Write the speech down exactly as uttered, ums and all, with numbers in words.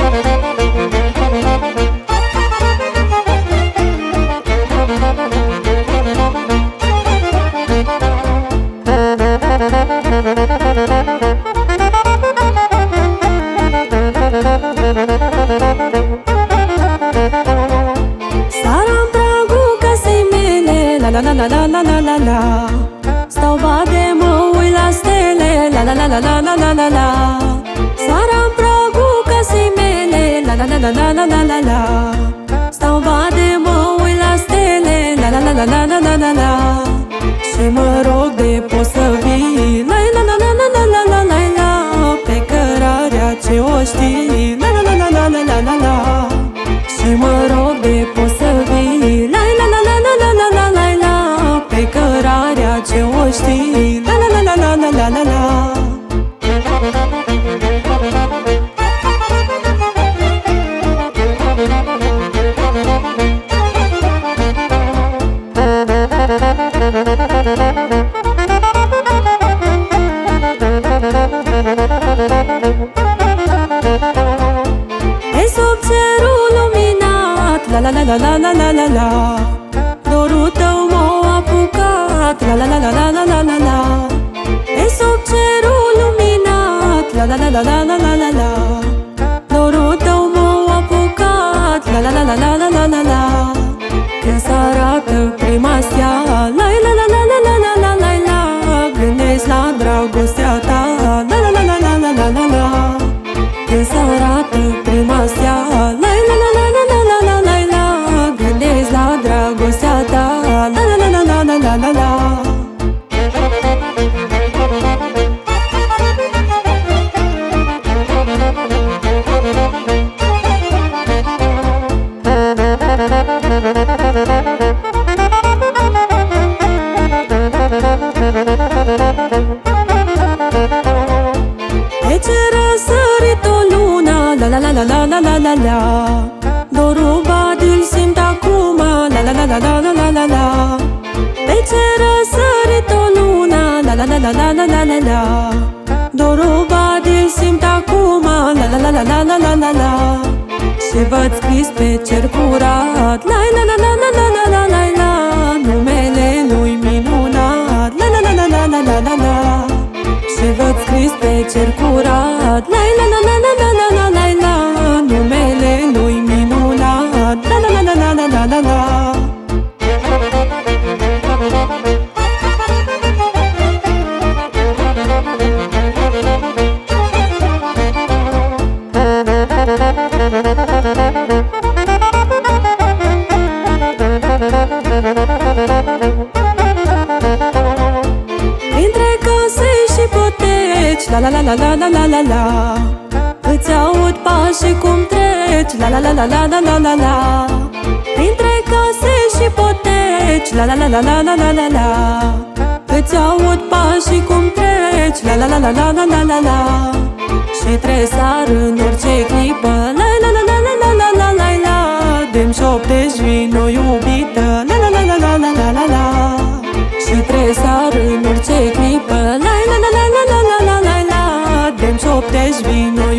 Sara-n pragul casei mele, la la la la la la la la la. Stau bade, mă uit la stele, la la la la la la la la la. Sara-n pragul casei mele, la la la la la la la la la. Stau bade, mă uit la stele, la la la la la la la la la. Și mă rog de poți să vii, la la la la la la la la la la. Pe cărarea ce o știi, la la la la la la la la la. Și mă rog de poți să vii, la la la la la la la la la la. Pe cărarea ce o știi, la la la la la la la la la. E sub cerul luminat, la la la la la la la la la. Dorul tău m-a apucat, la la la la la la la la la. E sub cerul luminat, la la la la la la la la la. Dorul tău m-a apucat, la la la la la la la la la. Când s-arată prima stea, la la la la la la la la la la. Gândesc la dragostea ta, la la la la la la la la la. Când s-arată prima stea, la la la la la la la la la la. Gândesc la dragostea ta, la la la la la la la la la. De ce răsărit o luna, la la la la la la la la la. Dorul bad îl simt acum, la la la la la la la la la. De ce răsărit o luna, la la la la la la la la la. Dorul bad îl simt acum, la la la la la la la la la. Și văd scris pe cer curat, la la la la la la la la la la. Numele lui minunat, la la la la la la la la la. Și văd scris pe cer curat, la la la la la la la la la la. Numele lui minunat, la la la la la la la la la. Printre case și poteci, la la la la la la la la la. Îți aud pașii cum treci, la la la la la la la la la. Printre case și poteci, la la la la la la la la la. Îți aud pașii cum treci, la la la la la la la la la. Și tresar în orice clipă, la la la la la la la la la la. De-mi șoptești vino iubită, la la la la la la la la la. Și tresar în orice clipă, la la la la la la la la la la. De-mi șoptești vino